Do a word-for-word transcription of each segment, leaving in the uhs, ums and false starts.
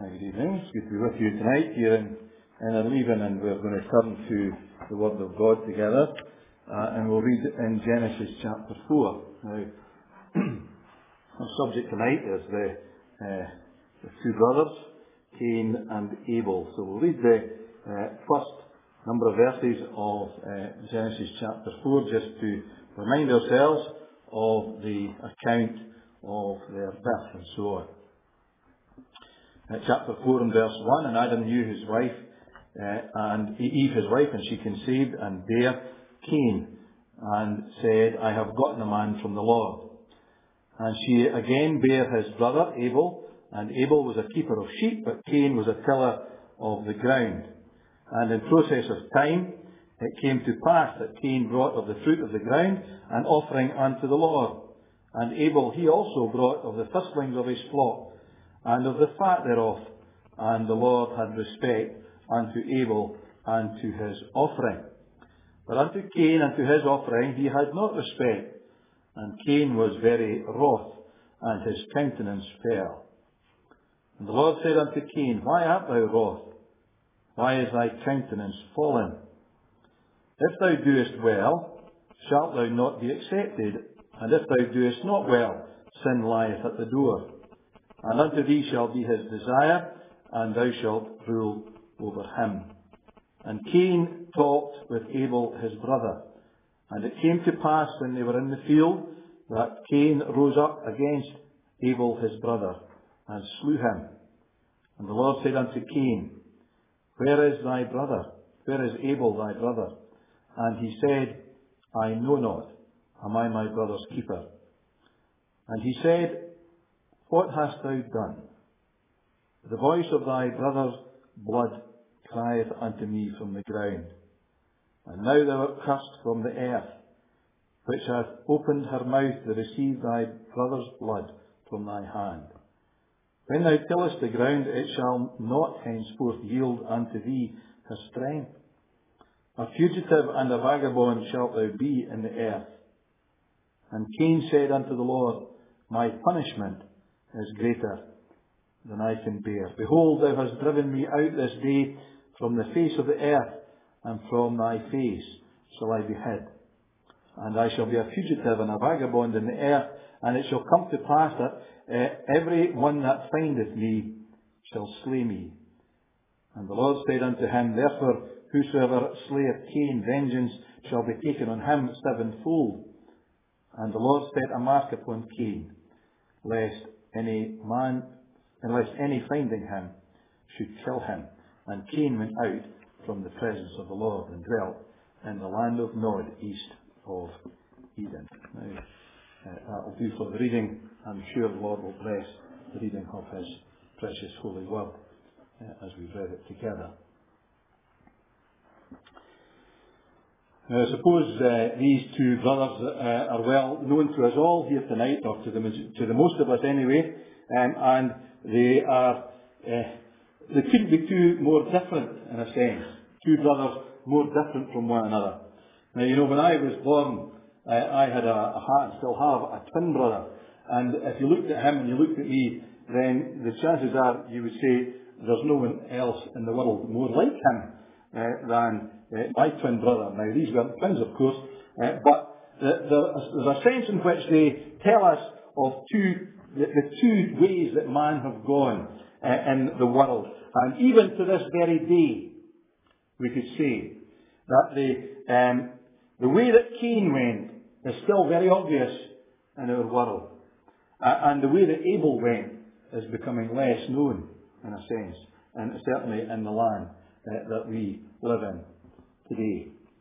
Good evening. It's good to be with you tonight here in, in our leaving, and we're going to turn to the Word of God together, uh, and we'll read in Genesis chapter four. Now, our subject tonight is the, uh, the two brothers, Cain and Abel. So we'll read the uh, first number of verses of uh, Genesis chapter four, just to remind ourselves of the account of their birth and so on. Uh, chapter four and verse one, and Adam knew his wife, uh, and Eve his wife, and she conceived and bare Cain, and said, I have gotten a man from the Lord. And she again bare his brother Abel, and Abel was a keeper of sheep, but Cain was a tiller of the ground. And in process of time, it came to pass that Cain brought of the fruit of the ground an offering unto the Lord. And Abel he also brought of the firstlings of his flock, and of the fat thereof. And the Lord had respect unto Abel and to his offering. But unto Cain and to his offering he had not respect. And Cain was very wroth, and his countenance fell. And the Lord said unto Cain, Why art thou wroth? Why is thy countenance fallen? If thou doest well, shalt thou not be accepted, and if thou doest not well, sin lieth at the door. And unto thee shall be his desire, and thou shalt rule over him. And Cain talked with Abel his brother. And it came to pass when they were in the field, that Cain rose up against Abel his brother, and slew him. And the Lord said unto Cain, Where is thy brother? Where is Abel thy brother? And he said, I know not. Am I my brother's keeper? And he said, What hast thou done? The voice of thy brother's blood crieth unto me from the ground. And now thou art cursed from the earth, which hath opened her mouth to receive thy brother's blood from thy hand. When thou tillest the ground, it shall not henceforth yield unto thee her strength. A fugitive and a vagabond shalt thou be in the earth. And Cain said unto the Lord, My punishment is greater than I can bear. Behold, thou hast driven me out this day from the face of the earth, and from thy face shall I be hid. And I shall be a fugitive and a vagabond in the earth, and it shall come to pass that uh, every one that findeth me shall slay me. And the Lord said unto him, Therefore, whosoever slayeth Cain, vengeance shall be taken on him sevenfold. And the Lord set a mark upon Cain, lest any man, unless any finding him, should kill him. And Cain went out from the presence of the Lord, and dwelt in the land of Nod, east of Eden. Now, uh, that will do for the reading. I'm sure the Lord will bless the reading of his precious holy word uh, as we've read it together. Now, I suppose uh, these two brothers uh, are well known to us all here tonight, or to the, to the most of us anyway, um, and they are, uh, they couldn't be two more different in a sense. Two brothers more different from one another. Now, you know, when I was born, uh, I had a, a, and still have, a twin brother, and if you looked at him and you looked at me, then the chances are you would say there's no one else in the world more like him uh, than Uh, my twin brother. Now, these weren't twins, of course, uh, but the, the, there's a sense in which they tell us of two, the, the two ways that man have gone uh, in the world. And even to this very day, we could say that the, um, the way that Cain went is still very obvious in our world. Uh, and the way that Abel went is becoming less known, in a sense, and certainly in the land uh, that we live in today.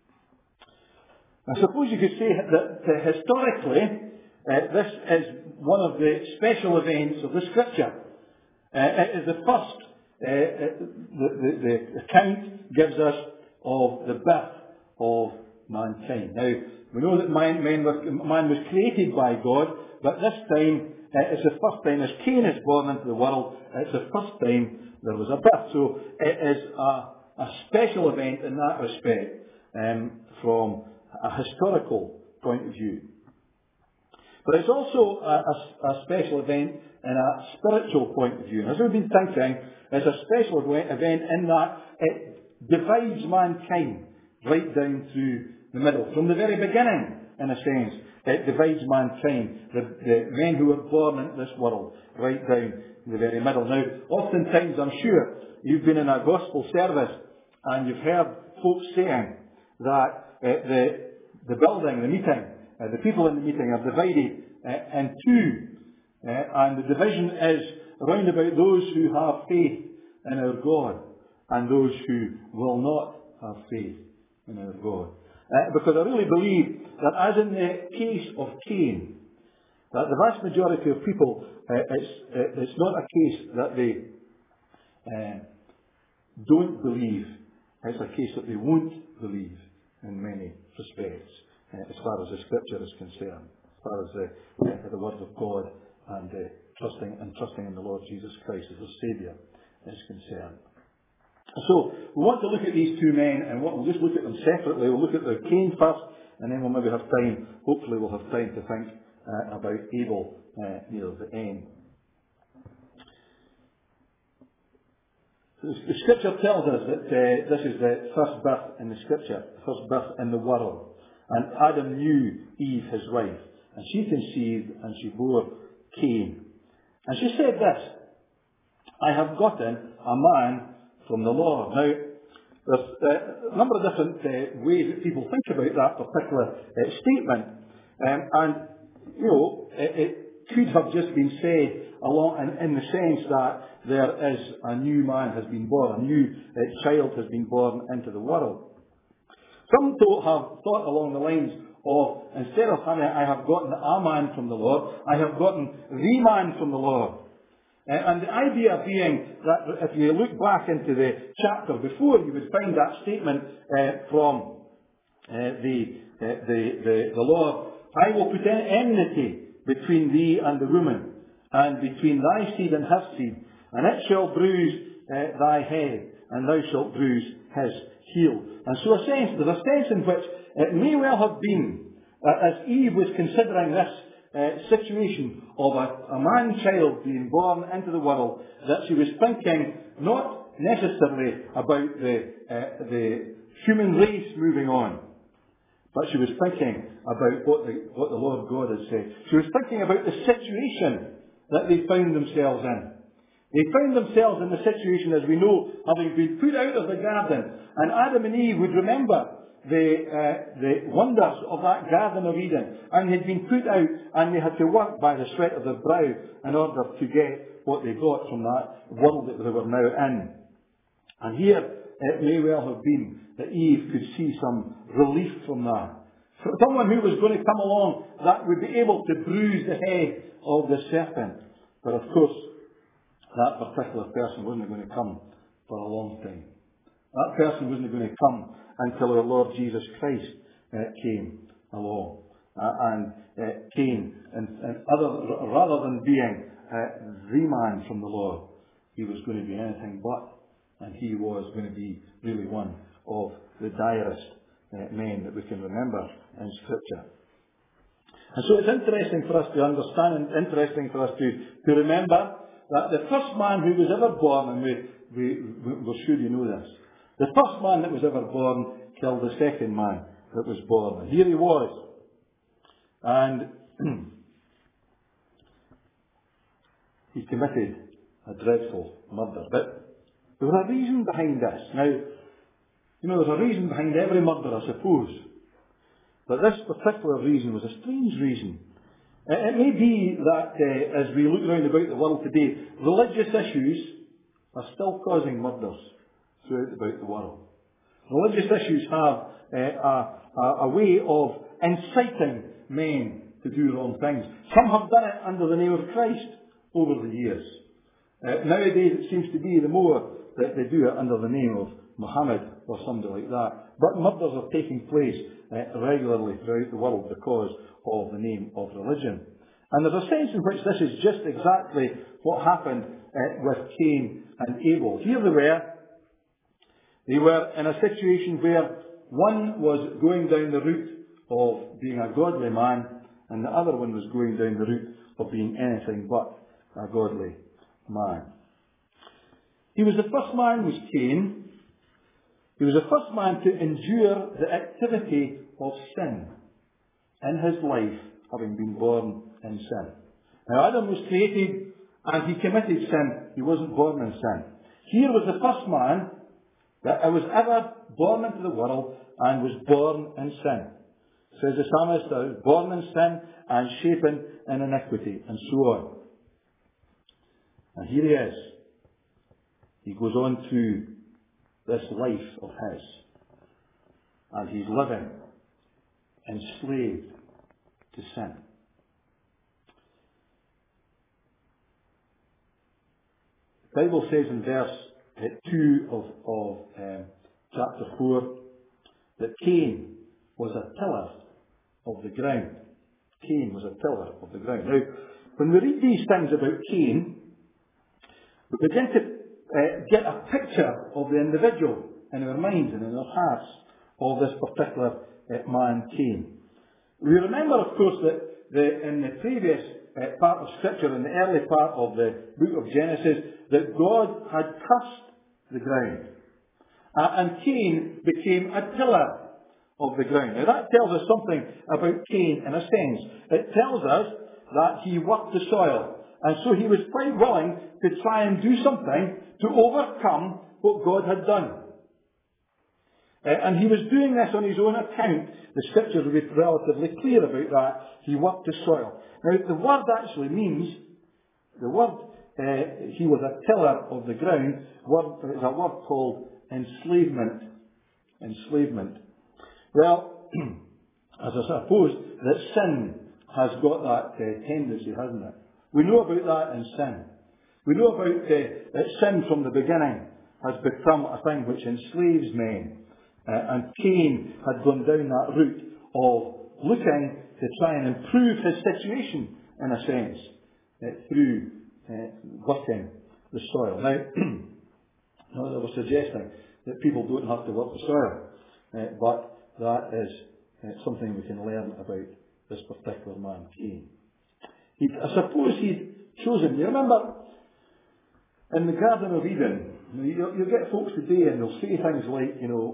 I suppose you could say that uh, historically uh, this is one of the special events of the Scripture. Uh, it is the first, uh, the, the, the account gives us of the birth of mankind. Now, we know that man, man, was, man was created by God, but this time uh, it's the first time, as Cain is born into the world, it's the first time there was a birth. So it is a A special event in that respect, um, from a historical point of view. But it's also a, a, a special event in a spiritual point of view. And as we've been thinking, It's a special event in that it divides mankind right down through the middle. From the very beginning, in a sense, it divides mankind, the, the men who were born into this world, right down the very middle. Now, oftentimes, I'm sure, you've been in a gospel service and you've heard folks saying that uh, the, the building, the meeting, uh, the people in the meeting are divided uh, in two. Uh, and the division is around about those who have faith in our God and those who will not have faith in our God. Uh, because I really believe that, as in the case of Cain, that the vast majority of people, uh, it's, uh, it's not a case that they uh, don't believe. It's a case that they won't believe in many respects, uh, as far as the Scripture is concerned, as far as the, uh, the Word of God and uh, trusting and trusting in the Lord Jesus Christ as their Saviour is concerned. So, we want to look at these two men, and we'll just look at them separately. We'll look at the Cain first, and then we'll maybe have time, hopefully we'll have time to think uh, about Abel uh, near the end. The, the Scripture tells us that uh, this is the first birth in the Scripture, the first birth in the world. And Adam knew Eve, his wife, and she conceived, and she bore Cain. And she said this, I have gotten a man from the Lord. Now, there's uh, a number of different uh, ways that people think about that particular uh, statement. Um, and, you know, it, it could have just been said along in, in the sense that there is a new man has been born, a new uh, child has been born into the world. Some thought, have thought along the lines of, instead of having, I have gotten a man from the Lord, I have gotten the man from the Lord. Uh, and the idea being that if you look back into the chapter before, you would find that statement uh, from uh, the, uh, the, the, the Lord, I will put an enmity between thee and the woman, and between thy seed and her seed, and it shall bruise uh, thy head, and thou shalt bruise his heel. And so a sense, there's a sense in which it may well have been, uh, as Eve was considering this Uh, situation of a, a man-child being born into the world, that she was thinking not necessarily about the, uh, the human race moving on, but she was thinking about what the, what the Lord God had said. She was thinking about the situation that they found themselves in. They found themselves in the situation, as we know, having been put out of the garden, and Adam and Eve would remember the, uh, the wonders of that Garden of Eden, and they'd been put out and they had to work by the sweat of their brow in order to get what they got from that world that they were now in. And here it may well have been that Eve could see some relief from that. For someone who was going to come along that would be able to bruise the head of the serpent. But of course, that particular person wasn't going to come for a long time. That person wasn't going to come until our Lord Jesus Christ uh, came along. Uh, and uh, came, and, and other, rather than being uh, the man from the Lord, he was going to be anything but. And he was going to be really one of the direst uh, men that we can remember in Scripture. And so it's interesting for us to understand, and interesting for us to, to remember that the first man who was ever born, and we, we, we're sure you know this, the first man that was ever born killed the second man that was born. And here he was. And he committed a dreadful murder. But there was a reason behind this. Now, you know, there's a reason behind every murder, I suppose. But this particular reason was a strange reason. It may be that uh, as we look around about the world today, religious issues are still causing murders throughout about the world. Religious issues have uh, a, a, a way of inciting men to do wrong things. Some have done it under the name of Christ over the years. Uh, nowadays it seems to be the more that they do it under the name of Muhammad or somebody like that. But murders are taking place uh, regularly throughout the world because of the name of religion. And there's a sense in which this is just exactly what happened uh, with Cain and Abel. Here they were. They were in a situation where one was going down the route of being a godly man, and the other one was going down the route of being anything but a godly man. He was the first man, was Cain. He was the first man to endure the activity of sin in his life, having been born in sin. Now, Adam was created and he committed sin. He wasn't born in sin. Here was the first man that was ever born into the world and was born in sin. Says the psalmist, that was born in sin and shapen in iniquity, and so on. And here he is. He goes on through this life of his. And he's living enslaved to sin. The Bible says in verse two of, of um, chapter four that Cain was a tiller of the ground. Cain was a tiller of the ground. Now, when we read these things about Cain, we begin to uh, get a picture of the individual in our minds and in our hearts of this particular uh, man, Cain. We remember, of course, that the, in the previous uh, part of Scripture, in the early part of the book of Genesis, that God had cursed the ground. Uh, and Cain became a tiller of the ground. Now that tells us something about Cain in a sense. It tells us that he worked the soil. And so he was quite willing to try and do something to overcome what God had done. Uh, and he was doing this on his own account. The Scriptures will be relatively clear about that. He worked the soil. Now the word actually means, the word, uh, he was a tiller of the ground, word, is a word called enslavement. Enslavement. Well, as I suppose that sin has got that uh, tendency, hasn't it? We know about that in sin. We know about uh, that sin from the beginning has become a thing which enslaves men. Uh, and Cain had gone down that route of looking to try and improve his situation, in a sense, uh, through uh, working the soil. Now, not that we're suggesting that people don't have to work the soil, uh, but that is uh, something we can learn about this particular man, Cain. He, I suppose he'd chosen, you remember, in the Garden of Eden, you, know, you, you get folks today and they'll say things like, you know,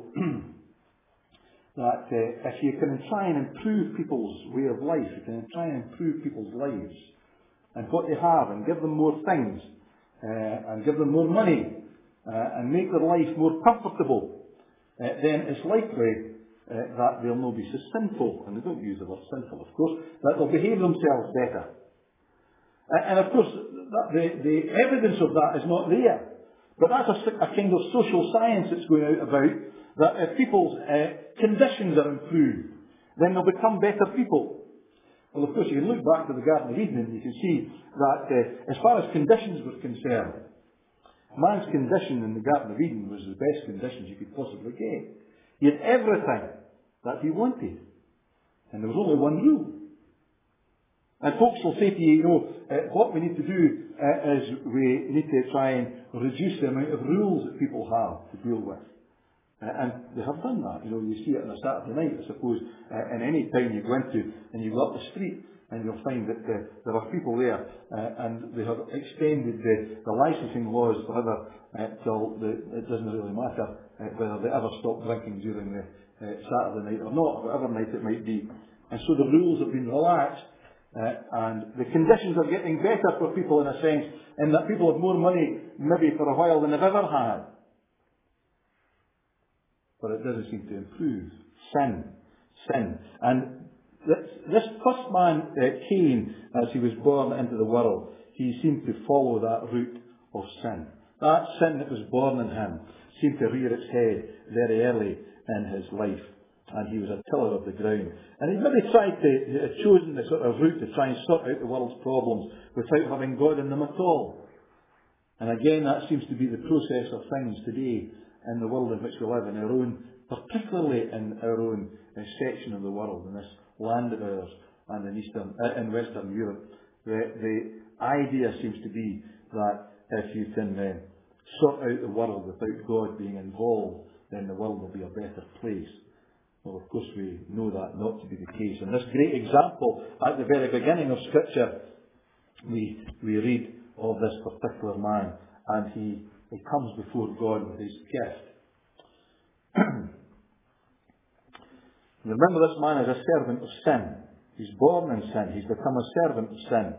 that uh, if you can try and improve people's way of life, you can try and improve people's lives and what they have and give them more things uh, and give them more money uh, and make their life more comfortable, uh, then it's likely uh, that they'll not be so sinful, and they don't use the word sinful, of course, that they'll behave themselves better. Uh, and of course, that, the, the evidence of that is not there. But that's a, a kind of social science that's going out about, that if people's uh, conditions are improved, then they'll become better people. Well, of course, you can look back to the Garden of Eden and you can see that uh, as far as conditions were concerned, man's condition in the Garden of Eden was the best conditions you could possibly get. He had everything that he wanted. And there was only one rule. And folks will say to you, you know, uh, what we need to do uh, is we need to try and reduce the amount of rules that people have to deal with. Uh, and they have done that. You know, you see it on a Saturday night, I suppose, uh, in any town you go into, and you go up the street, and you'll find that uh, there are people there, uh, and they have extended the, the licensing laws, however, uh, till the, it doesn't really matter uh, whether they ever stop drinking during the uh, Saturday night or not, or whatever night it might be. And so the rules have been relaxed. Uh, and the conditions are getting better for people in a sense, in that people have more money maybe for a while than they've ever had. But it doesn't seem to improve. Sin. Sin. And this, this first man, uh, Cain, as he was born into the world, he seemed to follow that route of sin. That sin that was born in him seemed to rear its head very early in his life. And he was a tiller of the ground. And he maybe tried to, he had chosen the sort of route to try and sort out the world's problems without having God in them at all. And again, that seems to be the process of things today in the world in which we live, in our own, particularly in our own uh, section of the world, in this land of ours, and in Eastern, uh, in Western Europe. The, the idea seems to be that if you can uh, sort out the world without God being involved, then the world will be a better place. Well, of course, we know that not to be the case. And this great example, at the very beginning of Scripture, we, we read of this particular man, and he he comes before God with his gift. Remember, this man is a servant of sin. He's born in sin. He's become a servant of sin.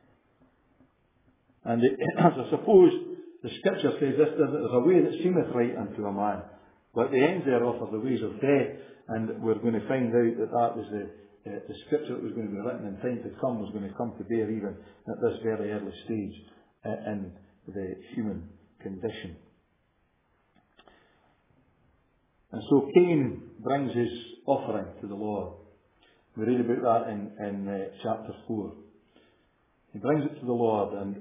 And it, as I suppose the Scripture says, this, there's a way that seemeth right unto a man, but the ends thereof are the ways of death. And we're going to find out that that was the, uh, the Scripture that was going to be written in time to come was going to come to bear even at this very early stage uh, in the human condition. And so Cain brings his offering to the Lord. We read about that in, in uh, chapter four. He brings it to the Lord, and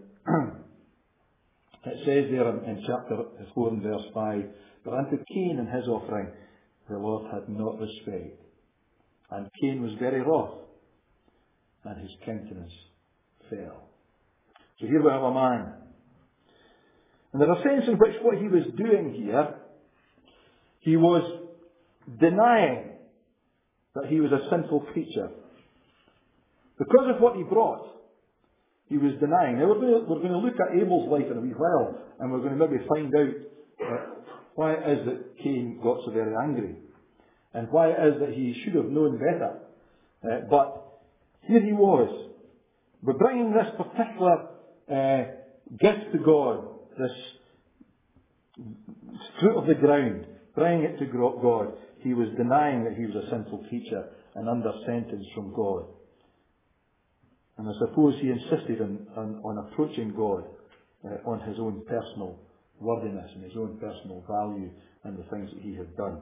it says there in, in chapter four and verse five, but unto Cain and his offering the Lord had not respect. And Cain was very wroth, and his countenance fell. So here we have a man. And there's a sense in which what he was doing here, he was denying that he was a sinful creature. Because of what he brought, he was denying. Now we're going to, we're going to look at Abel's life in a wee while, and we're going to maybe find out uh, why it is that Cain got so very angry, and why it is that he should have known better. Uh, but here he was, by bringing this particular uh, gift to God, this fruit of the ground, bringing it to God, he was denying that he was a sinful creature and under sentence from God. And I suppose he insisted on, on, on approaching God uh, on his own personal worthiness and his own personal value and the things that he had done.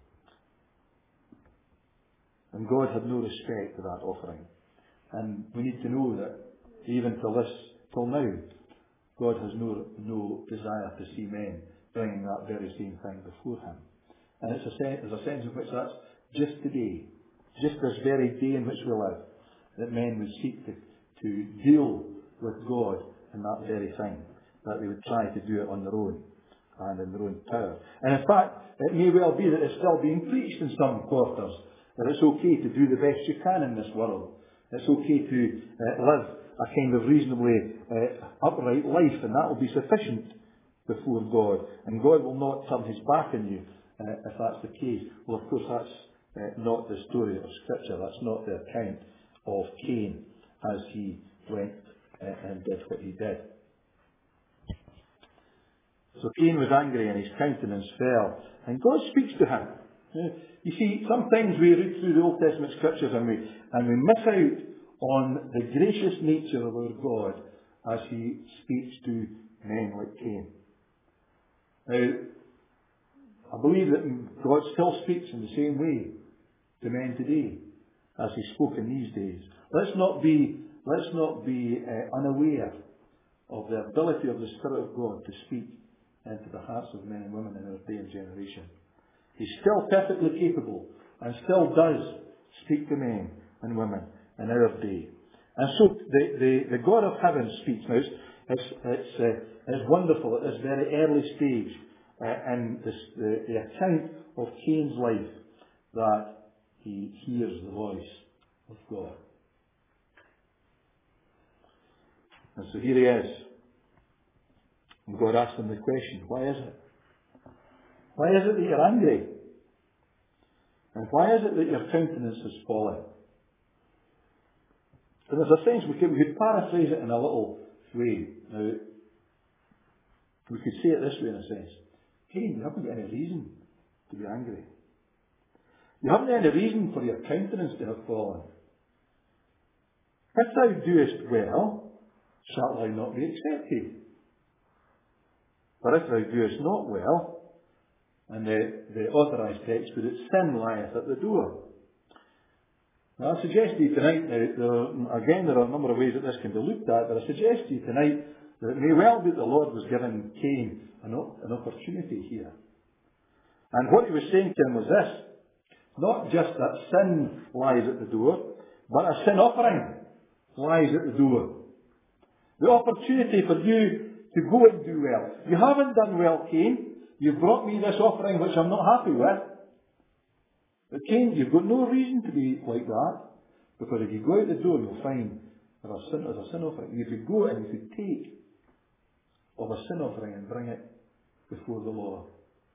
And God had no respect for that offering. And we need to know that even till this, till now, God has no, no desire to see men bringing that very same thing before him. And it's a sense, there's a sense in which that's just today, just this very day in which we live, that men would seek to, to deal with God in that very thing, that they would try to do it on their own and in their own power. And in fact, it may well be that it's still being preached in some quarters, that it's okay to do the best you can in this world. It's okay to uh, live a kind of reasonably uh, upright life, and that will be sufficient before God. And God will not turn his back on you uh, if that's the case. Well, of course, that's uh, not the story of Scripture. That's not the account of Cain as he went uh, and did what he did. So Cain was angry and his countenance fell. And God speaks to him. You see, sometimes we read through the Old Testament Scriptures and we, and we miss out on the gracious nature of our God as he speaks to men like Cain. Now, I believe that God still speaks in the same way to men today as he spoke in these days. Let's not be, let's not be uh, unaware of the ability of the Spirit of God to speak into the hearts of men and women in our day and generation. He's still perfectly capable and still does speak to men and women in our day. And so the, the, the God of heaven speaks. Now it's, it's, it's, uh, it's wonderful at this very early stage uh, in this, the, the account of Cain's life that he hears the voice of God. And so here he is. And God asks him the question, why is it? Why is it that you're angry? And why is it that your countenance has fallen? So there's a sense, we could, we could paraphrase it in a little way. Now, we could say it this way in a sense. Cain, you haven't got any reason to be angry. You haven't got any reason for your countenance to have fallen. If thou doest well, shalt thou not be accepted. But if thou doest not well, and the, the authorised text put it, sin lieth at the door. Now I suggest to you tonight, now, there are, again there are a number of ways that this can be looked at, but I suggest to you tonight that it may well be that the Lord was giving Cain an, an opportunity here. And what he was saying to him was this, not just that sin lies at the door, but a sin offering lies at the door. The opportunity for you to go and do well. You haven't done well, Cain. You've brought me this offering which I'm not happy with. But Cain, you've got no reason to be like that. Because if you go out the door, you'll find there's a sin, there's a sin offering. You could go and you could take of a sin offering and bring it before the Lord.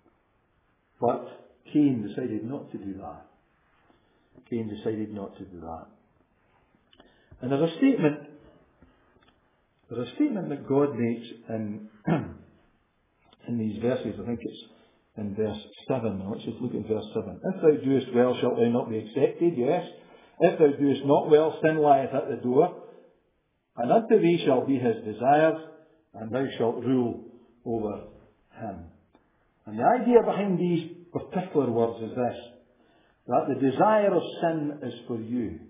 But Cain decided not to do that. Cain decided not to do that. And there's a statement, there's a statement that God makes in, in these verses. I think it's in verse seven. Now let's just look at verse seven. If thou doest well, shalt thou not be accepted? Yes. If thou doest not well, sin lieth at the door. And unto thee shall be his desires, and thou shalt rule over him. And the idea behind these particular words is this, that the desire of sin is for you.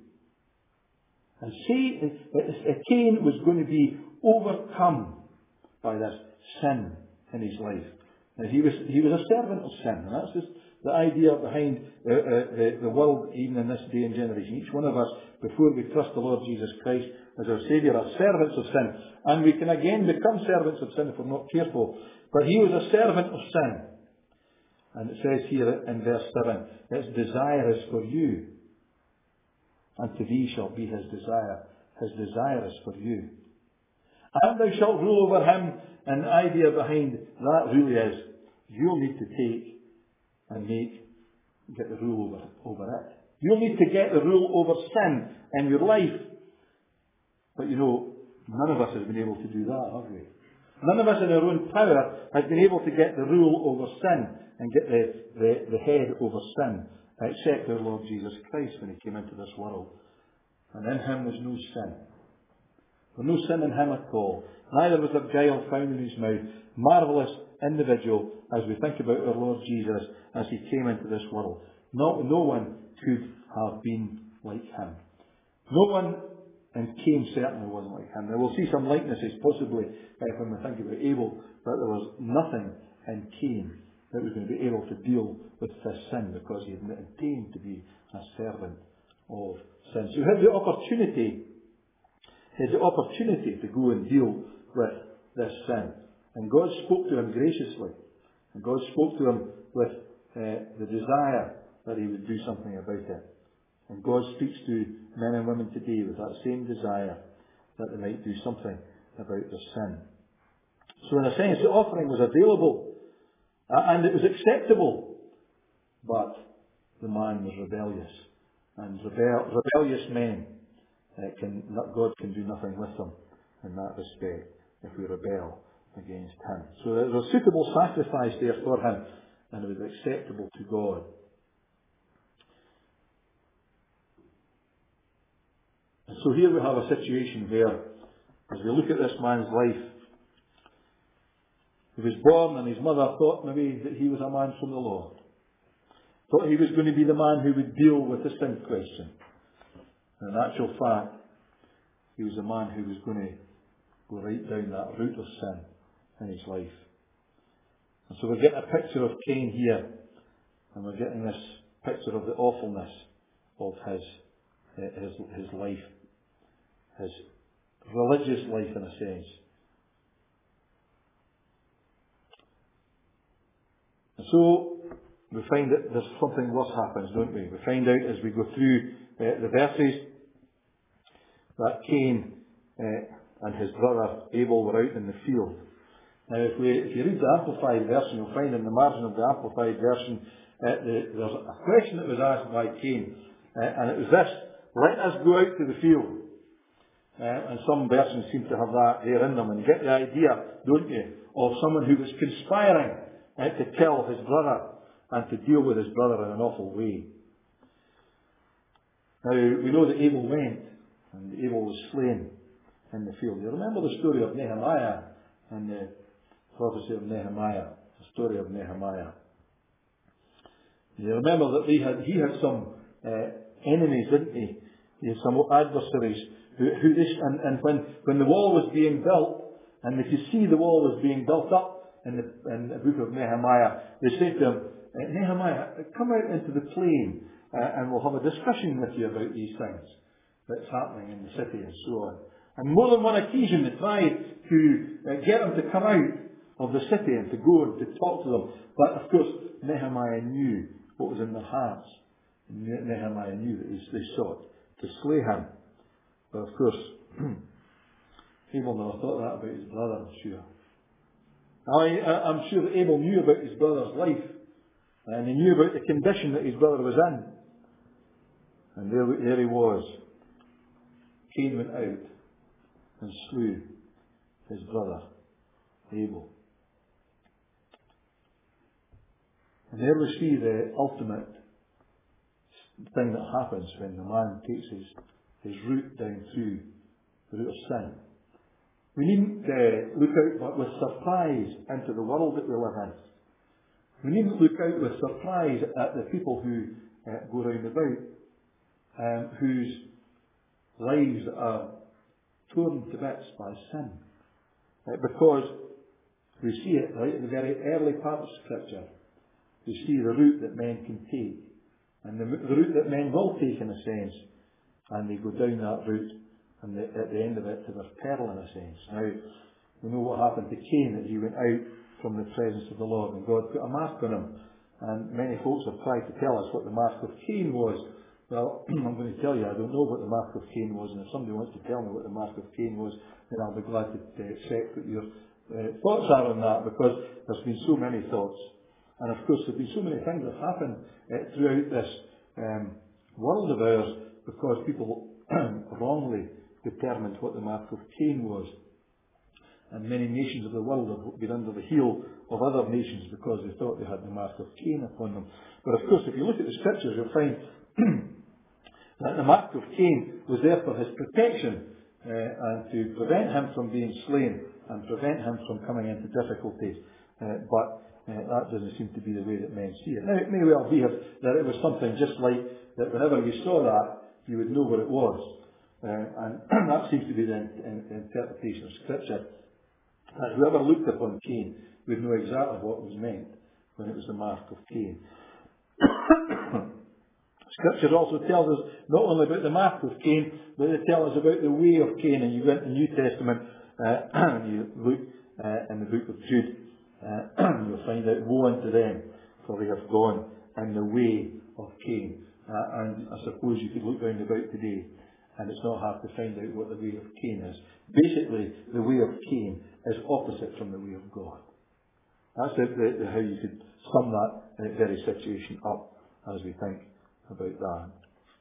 And see, Cain was going to be overcome by this sin in his life. Now, he was he was a servant of sin, and that's just the idea behind uh, uh, the, the world even in this day and generation. Each one of us, before we trust the Lord Jesus Christ as our Saviour, are servants of sin. And we can again become servants of sin if we're not careful. But he was a servant of sin. And it says here in verse seven, its desire is for you. And to thee shall be his desire. His desire is for you. And thou shalt rule over him. And the idea behind that really is, you'll need to take and make, get the rule over, over it. You'll need to get the rule over sin in your life. But you know, none of us has been able to do that, have we? None of us in our own power has been able to get the rule over sin and get the, the, the head over sin, except our Lord Jesus Christ when he came into this world. And in him was no sin. There was no sin in him at all. Neither was there guile found in his mouth. Marvellous individual as we think about our Lord Jesus as he came into this world. No, no one could have been like him. No one, and Cain certainly wasn't like him. Now we'll see some likenesses possibly uh, when we think about Abel, but there was nothing in Cain that was going to be able to deal with this sin because he had attained to be a servant of sin. So he had the opportunity, he had the opportunity to go and deal with this sin. And God spoke to him graciously. And God spoke to him with uh, the desire that he would do something about it. And God speaks to men and women today with that same desire that they might do something about their sin. So in a sense, the offering was available uh, and it was acceptable. But the man was rebellious. And rebel- rebellious men, uh, can, God can do nothing with them in that respect if we rebel against him. So there was a suitable sacrifice there for him, and it was acceptable to God. And so here we have a situation where, as we look at this man's life, he was born and his mother thought maybe that he was a man from the Lord. Thought he was going to be the man who would deal with the sin question. And in actual fact, he was a man who was going to go right down that route of sin in his life. And so we're getting a picture of Cain here, and we're getting this picture of the awfulness of his uh, his his life, his religious life in a sense. And so we find that there's something worse happens, don't we? We find out as we go through uh, the verses that Cain uh, and his brother Abel were out in the field. Now, if, we, if you read the Amplified version, you'll find in the margin of the Amplified version, uh, the, there's a question that was asked by Cain, uh, and it was this: let us go out to the field. Uh, and some versions seem to have that there in them, and you get the idea, don't you, of someone who was conspiring uh, to kill his brother and to deal with his brother in an awful way. Now, we know that Abel went, and Abel was slain in the field. You remember the story of Nehemiah and the prophecy of Nehemiah, the story of Nehemiah. You remember that they had, he had some uh, enemies, didn't he? He had some adversaries who, who this, and, and when, when the wall was being built, and they could see the wall was being built up in the, in the book of Nehemiah, they said to him, Nehemiah, come out into the plain uh, and we'll have a discussion with you about these things that's happening in the city and so on. And more than one occasion they tried to uh, get him to come out of the city and to go and to talk to them. But of course, Nehemiah knew what was in their hearts. Nehemiah knew that they sought to slay him. But of course, Abel never thought that about his brother, I'm sure. I, I'm sure that Abel knew about his brother's life, and he knew about the condition that his brother was in. And there, there he was. Cain went out and slew his brother Abel. And there we see the ultimate thing that happens when the man takes his, his root down through the root of sin. We needn't uh, look out with surprise into the world that we live in. We needn't look out with surprise at the people who uh, go round about, um, whose lives are torn to bits by sin. Uh, because we see it right in the very early part of Scripture. We see the route that men can take, and the, the route that men will take in a sense, and they go down that route, and the, at the end of it to their peril in a sense. Now, we know what happened to Cain, that he went out from the presence of the Lord, and God put a mark on him. And many folks have tried to tell us what the mark of Cain was. Well, I'm going to tell you, I don't know what the mark of Cain was, and if somebody wants to tell me what the mark of Cain was, then I'll be glad to uh, check what your uh, thoughts are on that, because there's been so many thoughts. And of course, there have been so many things that have happened uh, throughout this um, world of ours, because people wrongly determined what the mark of Cain was. And many nations of the world have been under the heel of other nations because they thought they had the mark of Cain upon them. But of course, if you look at the Scriptures, you'll find that the mark of Cain was there for his protection uh, and to prevent him from being slain and prevent him from coming into difficulties. Uh, but uh, that doesn't seem to be the way that men see it. Now, it may well be that it was something just like that whenever you saw that, you would know what it was. Uh, and that seems to be the, in, the interpretation of Scripture. That whoever looked upon Cain would know exactly what was meant when it was the mark of Cain. Scripture also tells us not only about the mark of Cain, but they tell us about the way of Cain. And you go into the New Testament uh, and you look uh, in the book of Jude, uh, you'll find out, woe unto them, for they have gone in the way of Cain. Uh, and I suppose you could look round about today, and it's not hard to find out what the way of Cain is. Basically, the way of Cain is opposite from the way of God. That's the, the, the, how you could sum that uh, very situation up as we think about that.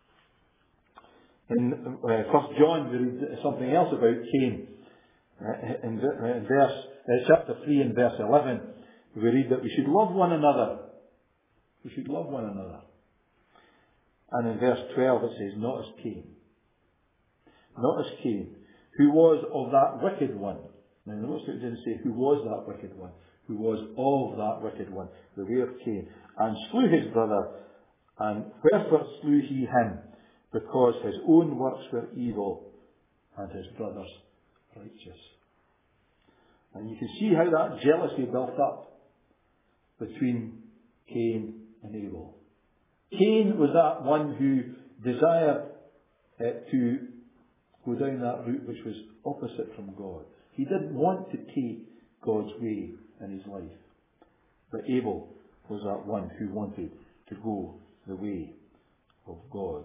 In uh, First John, we read something else about Cain. Uh, in, in verse uh, chapter three and verse eleven, we read that we should love one another. We should love one another. And in verse twelve it says, not as Cain. Not as Cain, who was of that wicked one. Now notice it didn't say who was that wicked one. Who was of that wicked one, the way of Cain, and slew his brother. And wherefore slew he him? Because his own works were evil, and his brother's righteous. And you can see how that jealousy built up between Cain and Abel. Cain was that one who desired uh, to go down that route which was opposite from God. He didn't want to take God's way in his life. But Abel was that one who wanted to go the way of God.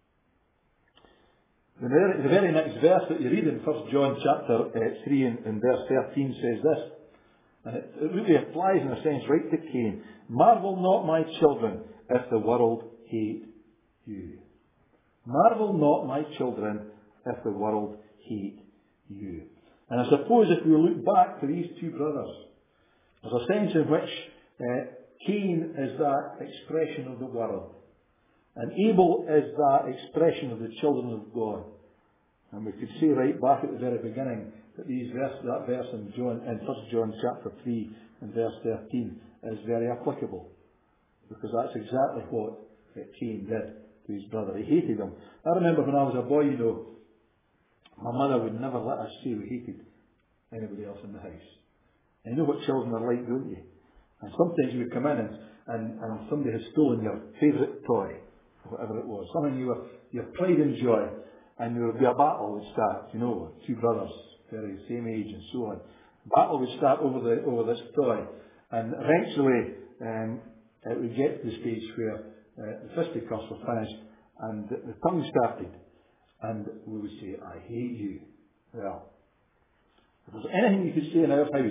The very, the very next verse that you read in First John chapter uh, three and, and verse thirteen says this, and it, it really applies in a sense right to Cain. Marvel not, my children, if the world hate you. Marvel not, my children, if the world hate you. And I suppose if we look back to these two brothers, there's a sense in which uh, Cain is that expression of the world, and Abel is that expression of the children of God. And we could say right back at the very beginning that these verse, that verse in John, in First John chapter three and verse thirteen is very applicable, because that's exactly what Cain did to his brother. He hated him. I remember when I was a boy, you know, my mother would never let us say we hated anybody else in the house. And you know what children are like, don't you? And sometimes you would come in and, and, and somebody had stolen your favourite toy, or whatever it was, something you were, your pride and joy, and there would be a battle would start, you know, two brothers, very same age and so on. Battle would start over the over this toy, and eventually um, it would get to the stage where uh, the fisticuffs were finished, and the, the tongue started, and we would say, I hate you. Well, if there's anything you could say in our house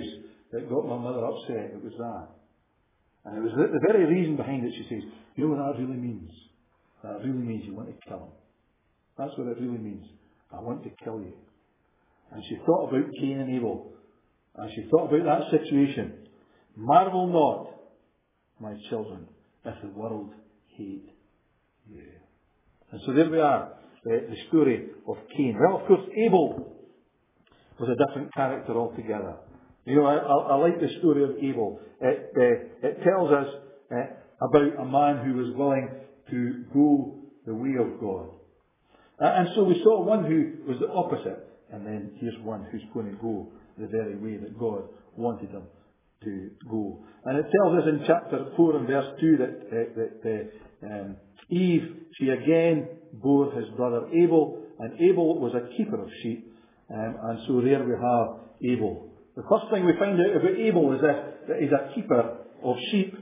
that got my mother upset. It was that. And it was the, the very reason behind it. She says, you know what that really means? That really means you want to kill him. That's what it really means. I want to kill you. And she thought about Cain and Abel. And she thought about that situation. Marvel not, my children, if the world hate you. And so there we are, the, the story of Cain. Well, of course, Abel was a different character altogether. You know, I, I, I like the story of Abel. It, uh, it tells us uh, about a man who was willing to go the way of God. Uh, and so we saw one who was the opposite, and then here's one who's going to go the very way that God wanted him to go. And it tells us in chapter four and verse two that, uh, that uh, um, Eve, she again bore his brother Abel, and Abel was a keeper of sheep. Um, and so there we have Abel. The first thing we find out about Abel is that, that he's a keeper of sheep.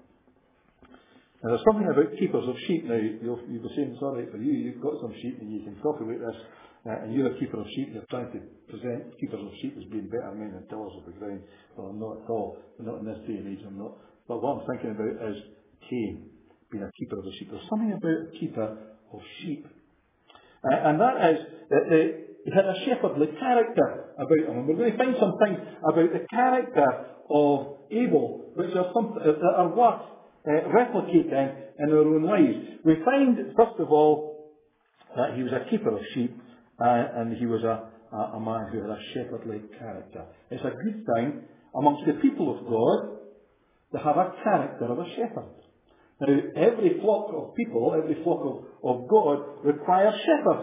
And there's something about keepers of sheep now. You'll, you'll be saying, it's all right for you, you've got some sheep and you can talk about this, uh, and you're a keeper of sheep, you're trying to present keepers of sheep as being better men than tillers of the ground. Well, I'm not at all. Not in this day and age, I'm not. But what I'm thinking about is Cain being a keeper of the sheep. There's something about a keeper of sheep. Uh, and that is that the, he had a shepherdly character about him. And we're going to find some things about the character of Abel, which are, some, that are worth uh, replicating in our own lives. We find, first of all, that he was a keeper of sheep, uh, and he was a, a, a man who had a shepherdly character. It's a good thing amongst the people of God to have a character of a shepherd. Now, every flock of people, every flock of, of God requires shepherds.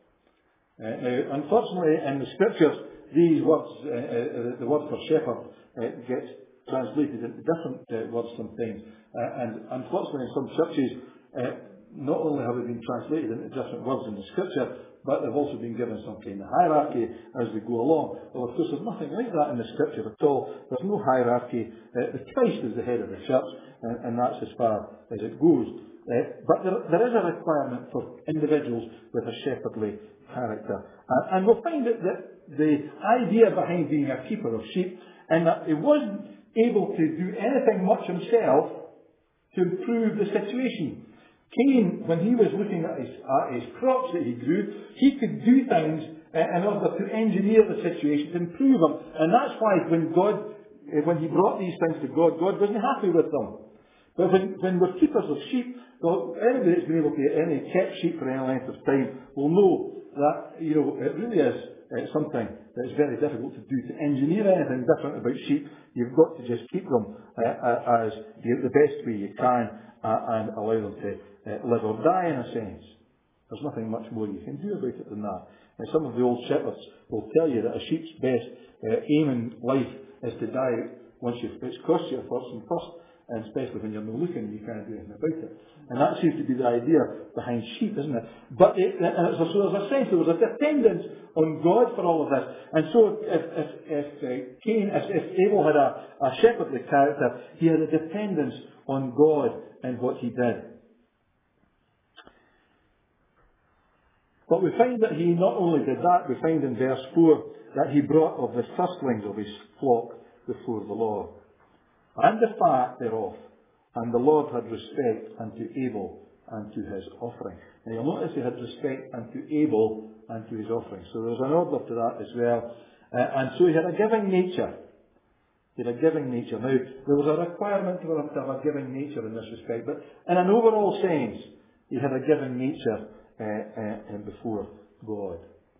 Uh, now, unfortunately, in the scriptures, these words, uh, uh, the word for shepherd, uh, gets translated into different uh, words sometimes. Uh, and unfortunately, in some churches, uh, not only have they been translated into different words in the scripture, but they've also been given some kind of hierarchy as they go along. Well, of course, there's nothing like that in the scripture at all. There's no hierarchy. Uh, the Christ is the head of the church, and, and that's as far as it goes. Uh, but there, there is a requirement for individuals with a shepherdly character. Uh, and we'll find that, that the idea behind being a keeper of sheep, and that he wasn't able to do anything much himself to improve the situation. Cain, when he was looking at his, at his crops that he grew, he could do things uh, in order to engineer the situation, to improve them. And that's why when God, uh, when he brought these things to God, God wasn't happy with them. But when, when we're keepers of sheep, well, anybody that's been able to get any kept sheep for any length of time will know that, you know, it really is uh, something that is very difficult to do. To engineer anything different about sheep, you've got to just keep them uh, as the, the best way you can uh, and allow them to uh, live or die in a sense. There's nothing much more you can do about it than that. And some of the old shepherds will tell you that a sheep's best uh, aim in life is to die once you've, it's cost you a fortune first. And especially when you're not looking, you can't do anything about it. And that seems to be the idea behind sheep, isn't it? But it, and it's, so there's a sense, there was a dependence on God for all of this. And so if, if, if uh, Cain, if, if Abel had a, a shepherdly character, he had a dependence on God in what he did. But we find that he not only did that, we find in verse four that he brought of the firstlings of his flock before the Lord, and the fat thereof, and the Lord had respect unto Abel and to his offering. Now you'll notice he had respect unto Abel and to his offering. So there's an order to that as well. Uh, and so he had a giving nature. He had a giving nature. Now, there was a requirement for him to have a giving nature in this respect, but in an overall sense, he had a giving nature uh, uh, before God.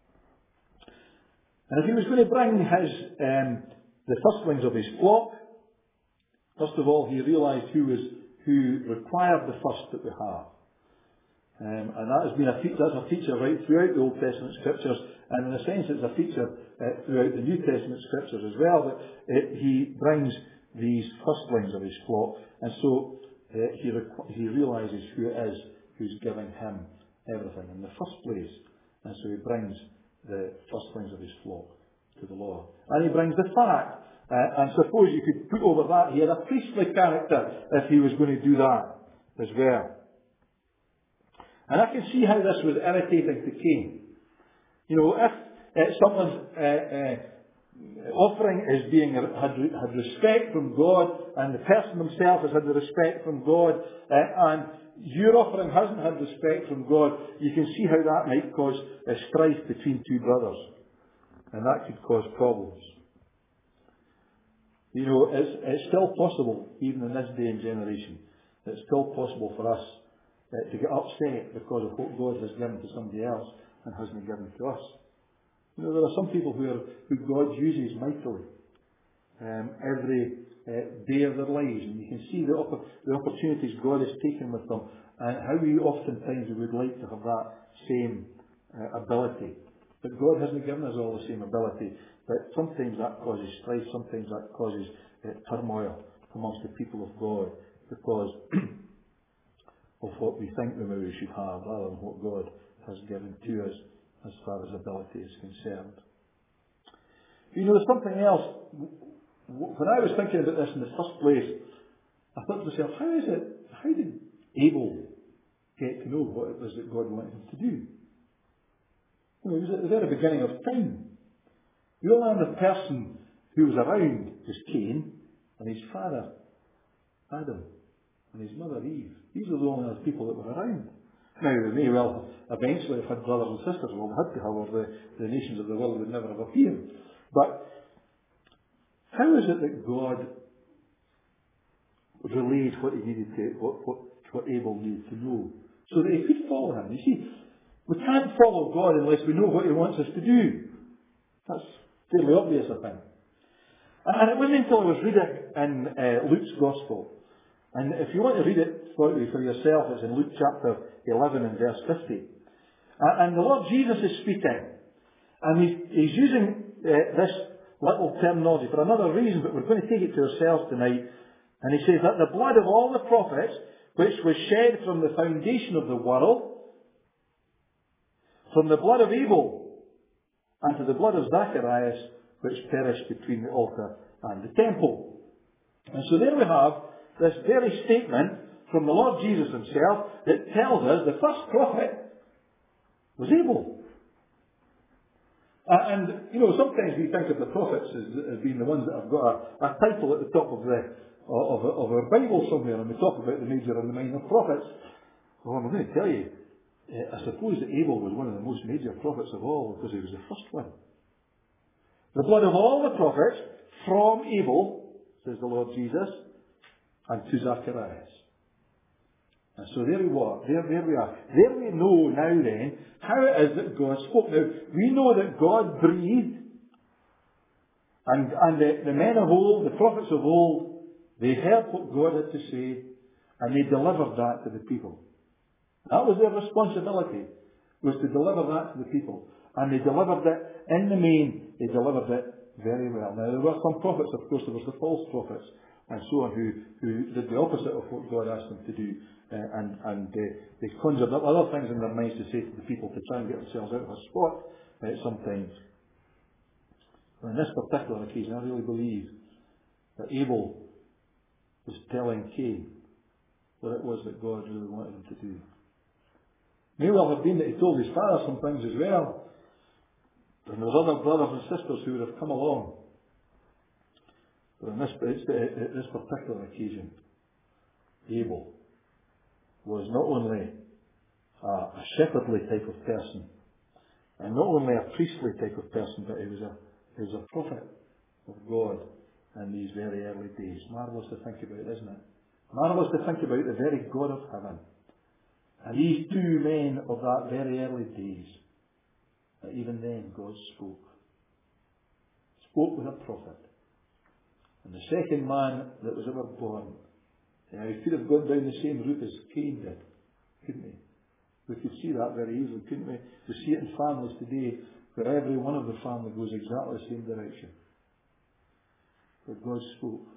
And if he was going to bring his um, the firstlings of his flock, first of all, he realised who was who required the first that we have. Um, and that has been a feature, that's a feature right throughout the Old Testament scriptures, and in a sense it's a feature uh, throughout the New Testament scriptures as well, that uh, he brings these firstlings of his flock, and so uh, he, requ- he realises who it is who's giving him everything in the first place. And so he brings the firstlings of his flock to the Lord. And he brings the fat. Uh, and suppose you could put over that, he had a priestly character if he was going to do that as well. And I can see how this was irritating to Cain. You know, if uh, someone's uh, uh, offering is being had, had respect from God, and the person himself has had the respect from God, uh, and your offering hasn't had respect from God, you can see how that might cause a strife between two brothers, and that could cause problems. You know, it's, it's still possible, even in this day and generation, it's still possible for us uh, to get upset because of what God has given to somebody else and hasn't given to us. You know, there are some people who, are, who God uses mightily um, every uh, day of their lives, and you can see the, opp- the opportunities God has taken with them, and how we oftentimes would like to have that same uh, ability. But God hasn't given us all the same ability. But sometimes that causes strife, sometimes that causes uh, turmoil amongst the people of God, because of what we think we maybe should have, rather than what God has given to us as far as ability is concerned. You know, there's something else. When I was thinking about this in the first place, I thought to myself, how is it, how did Abel get to know what it was that God wanted him to do? You know, it was at the very beginning of time. The only other person who was around was Cain, and his father, Adam, and his mother, Eve. These are the only other people that were around. Now, they may well eventually have had brothers and sisters, well, they had to have, or the, the nations of the world would never have appeared. But how is it that God relayed what he needed to, what, what, what Abel needed to know, so that he could follow him? You see, we can't follow God unless we know what he wants us to do. That's fairly obvious, I think. And it wasn't until I was reading in uh, Luke's Gospel, and if you want to read it for, for yourself, it's in Luke chapter eleven and verse fifty. Uh, and the Lord Jesus is speaking, and he's, he's using uh, this little terminology for another reason, but we're going to take it to ourselves tonight. And he says that the blood of all the prophets, which was shed from the foundation of the world, from the blood of Abel, and to the blood of Zacharias, which perished between the altar and the temple. And so there we have this very statement from the Lord Jesus himself that tells us the first prophet was Abel. Uh, and, you know, sometimes we think of the prophets as, as being the ones that have got a, a title at the top of the of, of our Bible somewhere, and we talk about the major and the minor prophets. Well, I'm going to tell you, uh, I suppose that Abel was one of the most major prophets of all, because he was the first one. The blood of all the prophets from Abel, says the Lord Jesus, and to Zacharias. And so there we are. There, there we are. There we know now then how it is that God spoke. Now, we know that God breathed, and, and the, the men of old, the prophets of old, they heard what God had to say, and they delivered that to the people. That was their responsibility, was to deliver that to the people. And they delivered it, in the main, they delivered it very well. Now, there were some prophets, of course, there was the false prophets, and so on, who, who did the opposite of what God asked them to do, uh, and, and uh, they conjured up other things in their minds to say to the people to try and get themselves out of a spot uh, sometimes. But in this particular occasion, I really believe that Abel was telling Cain what it was that God really wanted him to do. May well have been that he told his father some things as well, and there was other brothers and sisters who would have come along. But on this, this particular occasion, Abel was not only a, a shepherdly type of person, and not only a priestly type of person, but he was a, he was a prophet of God in these very early days. Marvellous to think about, isn't it? Marvellous to think about the very God of heaven. And these two men of that very early days, that even then God spoke. Spoke with a prophet. And the second man that was ever born, you know, he could have gone down the same route as Cain did, couldn't he? We could see that very easily, couldn't we? We see it in families today, where every one of the family goes exactly the same direction. But God spoke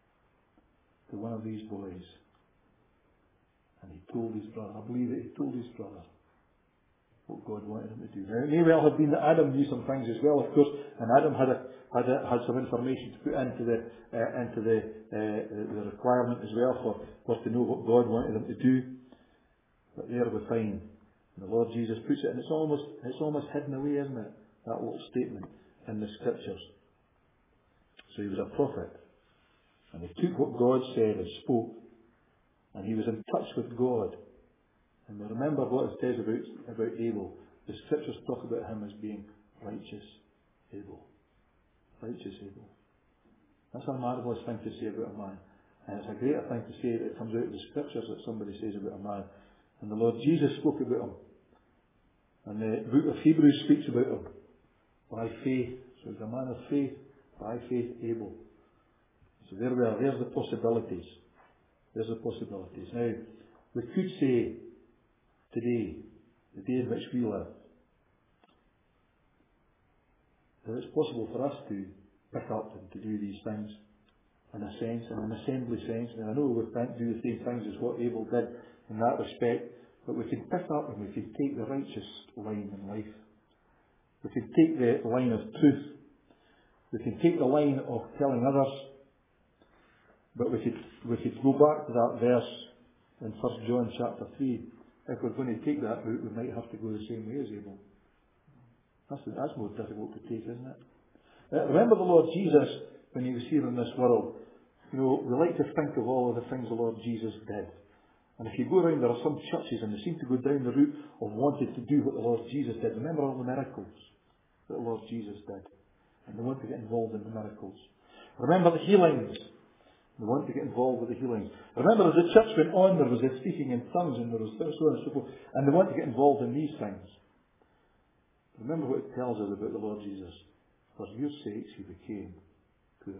to one of these boys, and he told his brother, I believe that he told his brother what God wanted him to do. Now, it may well have been that Adam knew some things as well, of course, and Adam had a, had, a, had some information to put into the uh, into the uh, the requirement as well for, for to know what God wanted him to do. But there we find, and the Lord Jesus puts it, and it's almost it's almost hidden away, isn't it? That little statement in the scriptures. So he was a prophet. And he took what God said and spoke. And he was in touch with God. And we remember what it says about, about Abel. The scriptures talk about him as being righteous Abel. Righteous Abel. That's a marvellous thing to say about a man. And it's a greater thing to say that comes out of the scriptures that somebody says about a man. And the Lord Jesus spoke about him. And the book of Hebrews speaks about him. By faith. So he's a man of faith. By faith, Abel. So there we are. There's the possibilities. There's the possibilities. Now, we could say today, the day in which we live, that it's possible for us to pick up and to do these things in a sense, in an assembly sense. And I know we can't do the same things as what Abel did in that respect, but we can pick up and we can take the righteous line in life. We can take the line of truth. We can take the line of telling others. But we could, we could go back to that verse in First John chapter three. If we're going to take that route, we might have to go the same way as Abel. That's, that's more difficult to take, isn't it? Uh, remember the Lord Jesus, when he was here in this world. You know, we like to think of all of the things the Lord Jesus did. And if you go around, there are some churches and they seem to go down the route of wanting to do what the Lord Jesus did. Remember all the miracles that the Lord Jesus did. And they want to get involved in the miracles. Remember the healings. They want to get involved with the healings. Remember, as the church went on, there was a speaking in tongues and there was so on and so forth. And they want to get involved in these things. Remember what it tells us about the Lord Jesus. For your sakes he became poor.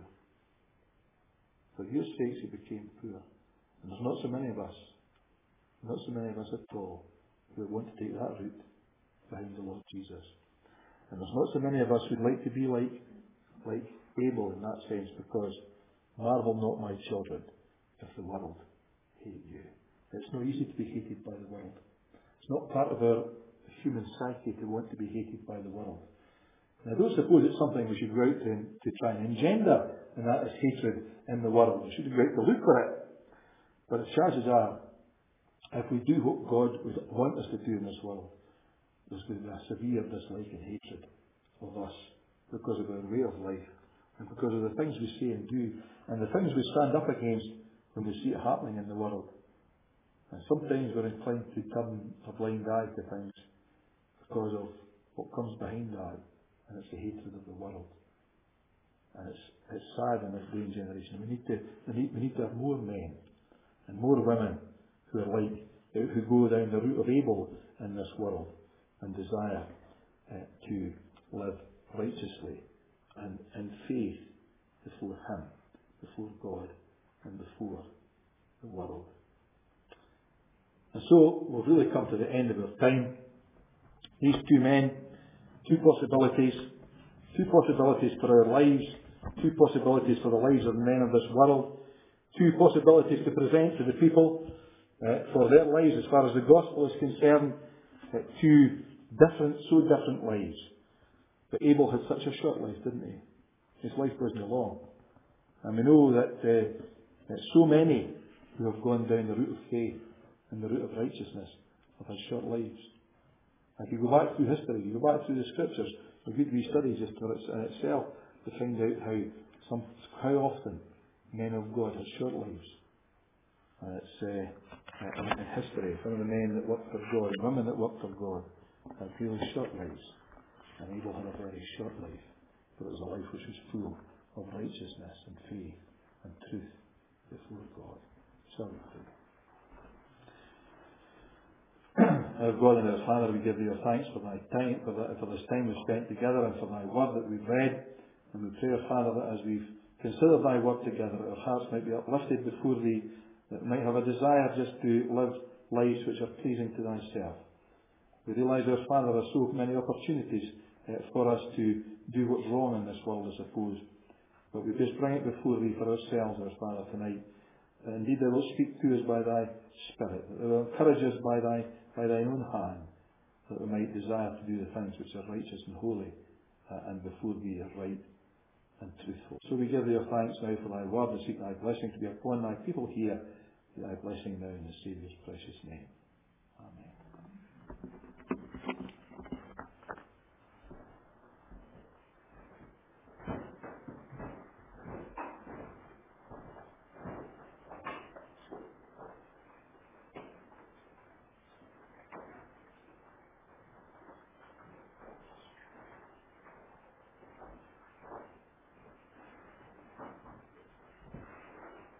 For your sakes he became poor. And there's not so many of us, not so many of us at all, who want to take that route behind the Lord Jesus. And there's not so many of us who'd like to be like, like Abel in that sense, because marvel not, my children, if the world hate you. It's not easy to be hated by the world. It's not part of our human psyche to want to be hated by the world. And I don't suppose it's something we should go out to, to try and engender, and that is hatred in the world. We shouldn't go out to look for it. But the chances are, if we do what God would want us to do in this world, there's going to be a severe dislike and hatred of us because of our way of life and because of the things we say and do and the things we stand up against when we see it happening in the world. And sometimes we're inclined to turn a blind eye to things because of what comes behind that, and it's the hatred of the world. And it's it's sad in this day and generation. We need to we need, we need to have more men and more women who are like who go down the route of Abel in this world and desire uh, to live righteously and in faith before Him, before God, and before the world. And so we've really come to the end of our time. These two men, two possibilities, two possibilities for our lives, two possibilities for the lives of the men of this world, two possibilities to present to the people uh, for their lives as far as the gospel is concerned, uh, two different, so different lives. But Abel had such a short life, didn't he? His life wasn't long. And we know that, uh, that so many who have gone down the route of faith and the route of righteousness have had short lives. If you go back through history, you go back through the scriptures, a good wee study just for its, in itself to find out how some, how often men of God had short lives. And it's uh, in, in history, some of the men that worked for God, women that worked for God, had really short lives. And Abel had a very short life, but it was a life which was full of righteousness and faith and truth before God. So Our God and our Father, we give thee our thanks for thy time, for, the, for this time we've spent together and for thy word that we've read. And we pray, our Father, that as we've considered thy word together, our hearts might be uplifted before thee, that we might have a desire just to live lives which are pleasing to thyself. We realise, our Father, there are so many opportunities uh, for us to do what's wrong in this world, I suppose. But we just bring it before thee for ourselves, our Father, tonight. Uh, indeed, thou wilt speak to us by thy Spirit. That thou wilt encourage us by thy by thy own hand, that we might desire to do the things which are righteous and holy, uh, and before thee are right and truthful. So we give thee our thanks now for thy word, and seek thy blessing to be upon thy people here. Thy blessing now in the Saviour's precious name. Amen.